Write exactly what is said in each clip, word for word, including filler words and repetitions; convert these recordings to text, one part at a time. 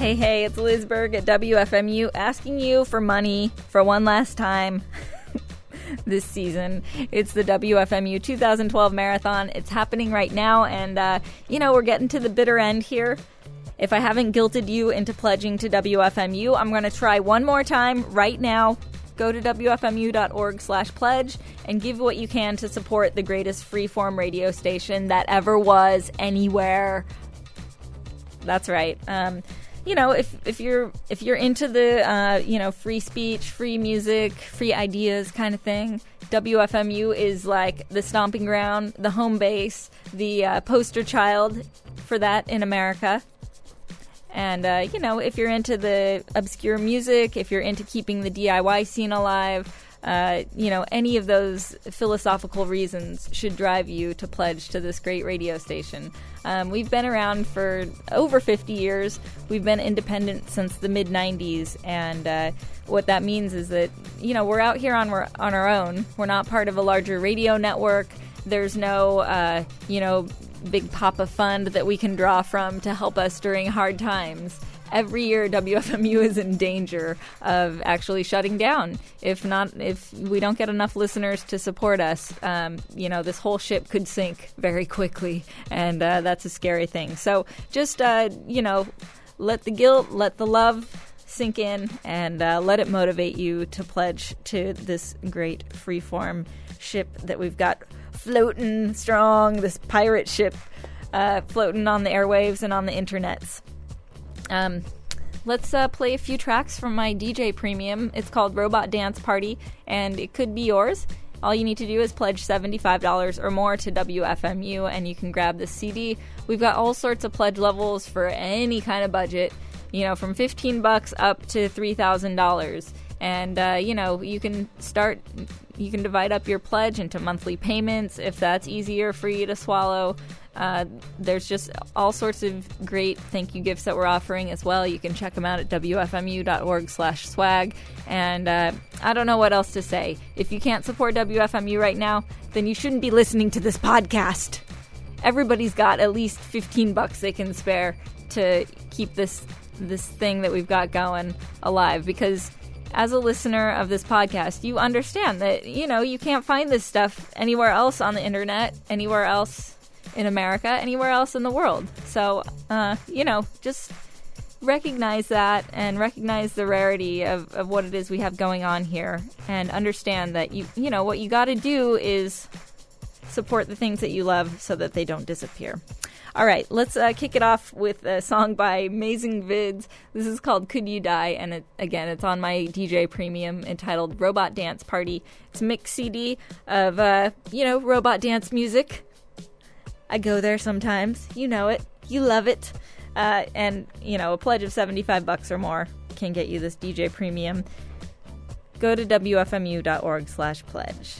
Hey, hey, it's Liz Berg at W F M U asking you for money for one last time this season. It's the W F M U two thousand twelve Marathon. It's happening right now, and, uh, you know, we're getting to the bitter end here. If I haven't guilted you into pledging to W F M U, I'm going to try one more time right now. Go to W F M U dot org slash pledge and give what you can to support the greatest freeform radio station that ever was anywhere. That's right. Um, you know, if if you're if you're into the uh, you know free speech, free music, free ideas kind of thing, W F M U is like the stomping ground, the home base, the uh, poster child for that in America. And, uh, you know, if you're into the obscure music, if you're into keeping the D I Y scene alive, uh, you know, any of those philosophical reasons should drive you to pledge to this great radio station. Um, we've been around for over fifty years. We've been independent since the mid nineties. And uh, what that means is that, you know, we're out here on, on our own. We're not part of a larger radio network. There's no, uh, you know, big Papa fund that we can draw from to help us during hard times. Every year, W F M U is in danger of actually shutting down. If not, if we don't get enough listeners to support us, um, you know, this whole ship could sink very quickly, and uh, that's a scary thing. So just, uh, you know, let the guilt, let the love sink in, and uh, let it motivate you to pledge to this great freeform ship that we've got floating strong, this pirate ship uh, floating on the airwaves and on the internets. Um, let's uh, play a few tracks from my D J Premium. It's called Robot Dance Party, and it could be yours. All you need to do is pledge seventy-five dollars or more to W F M U, and you can grab this C D. We've got all sorts of pledge levels for any kind of budget, you know, from fifteen bucks up to three thousand dollars. And, uh, you know, you can start, you can divide up your pledge into monthly payments if that's easier for you to swallow. Uh, there's just all sorts of great thank you gifts that we're offering as well. You can check them out at W F M U dot org slash swag. And uh, I don't know what else to say. If you can't support W F M U right now, then you shouldn't be listening to this podcast. Everybody's got at least fifteen bucks they can spare to keep this this thing that we've got going alive, because as a listener of this podcast, you understand that, you know, you can't find this stuff anywhere else on the internet, anywhere else in America, anywhere else in the world. So, uh, you know, just recognize that and recognize the rarity of, of what it is we have going on here, and understand that, you you know, what you got to do is support the things that you love so that they don't disappear. All right, let's uh, kick it off with a song by Amazing Vids. This is called Could You Die? And it, again, it's on my D J Premium, entitled Robot Dance Party. It's a mix C D of, uh, you know, robot dance music. I go there sometimes. You know it. You love it. Uh, and, you know, a pledge of seventy-five bucks or more can get you this D J Premium. Go to W F M U dot org slash pledge.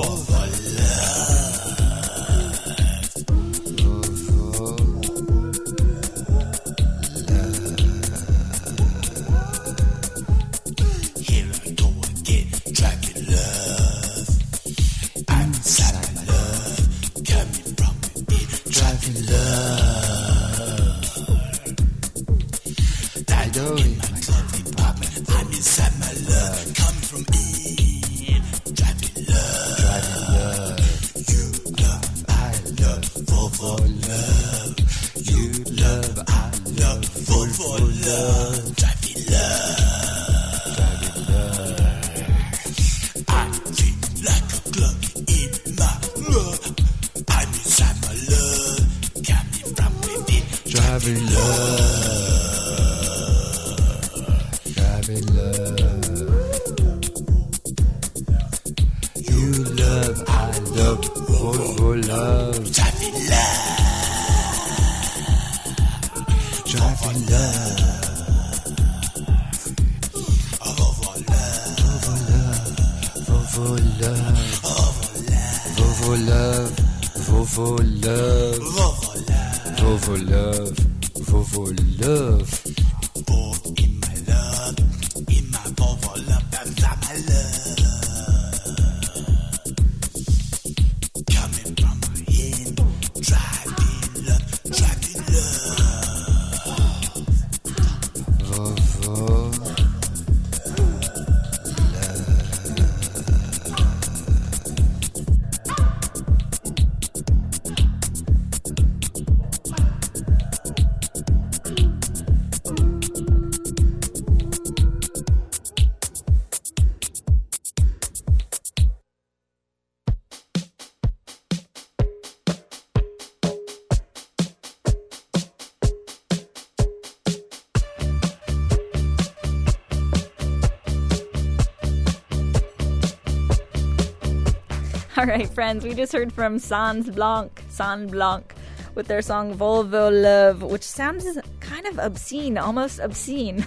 All right, friends, we just heard from Sans Blanc, Sans Blanc, with their song Volvo Love, which sounds kind of obscene, almost obscene.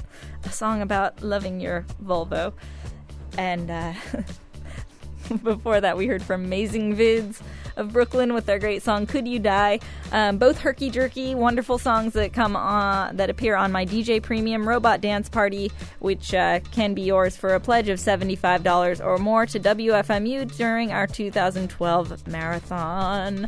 A song about loving your Volvo. And uh, before that, we heard from Amazing Vids of Brooklyn with their great song Could You Die. Um, both herky jerky, wonderful songs that come on, that appear on my D J Premium Robot Dance Party, which uh, can be yours for a pledge of seventy-five dollars or more to W F M U during our two thousand twelve marathon.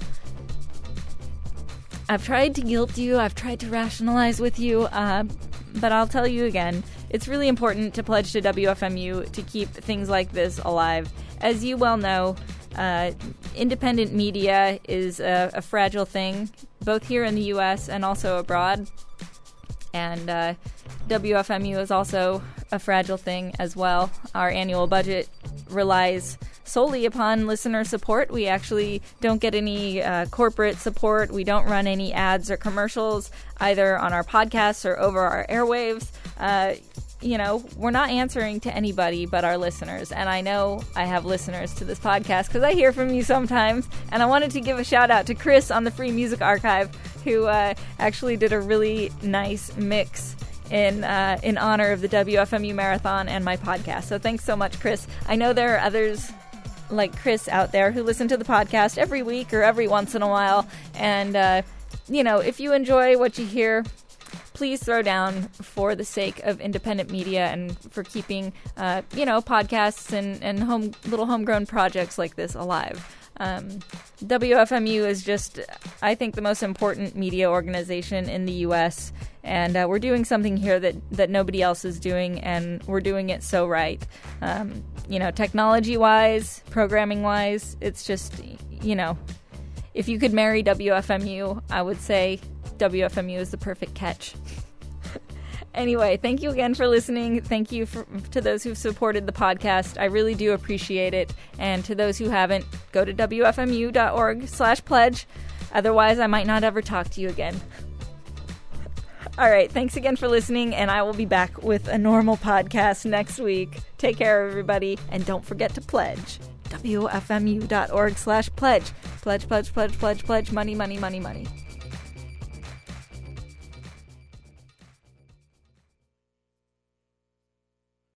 I've tried to guilt you, I've tried to rationalize with you, uh, but I'll tell you again, it's really important to pledge to W F M U to keep things like this alive. As you well know, uh, independent media is a, a fragile thing, both here in the U S and also abroad. And uh, W F M U is also a fragile thing as well. Our annual budget relies solely upon listener support. We actually don't get any uh, corporate support. We don't run any ads or commercials either on our podcasts or over our airwaves. Uh, you know, we're not answering to anybody but our listeners. And I know I have listeners to this podcast because I hear from you sometimes. And I wanted to give a shout out to Chris on the Free Music Archive, who uh, actually did a really nice mix in uh, in honor of the W F M U Marathon and my podcast. So thanks so much, Chris. I know there are others like Chris out there who listen to the podcast every week or every once in a while. And, uh, you know, if you enjoy what you hear, please throw down for the sake of independent media and for keeping, uh, you know, podcasts and, and home little homegrown projects like this alive. Um, W F M U is just, I think, the most important media organization in the U S, and uh, we're doing something here that, that nobody else is doing, and we're doing it so right. Um, you know, technology-wise, programming-wise, it's just, you know, if you could marry W F M U, I would say W F M U is the perfect catch. Anyway, thank you again for listening. Thank you for, to those who've supported the podcast. I really do appreciate it. And to those who haven't, go to W F M U dot org slash pledge. Otherwise, I might not ever talk to you again. All right, thanks again for listening, and I will be back with a normal podcast next week. Take care, everybody, and don't forget to pledge. W F M U dot org slash pledge. Pledge, pledge, pledge, pledge, pledge. Money, money, money, money.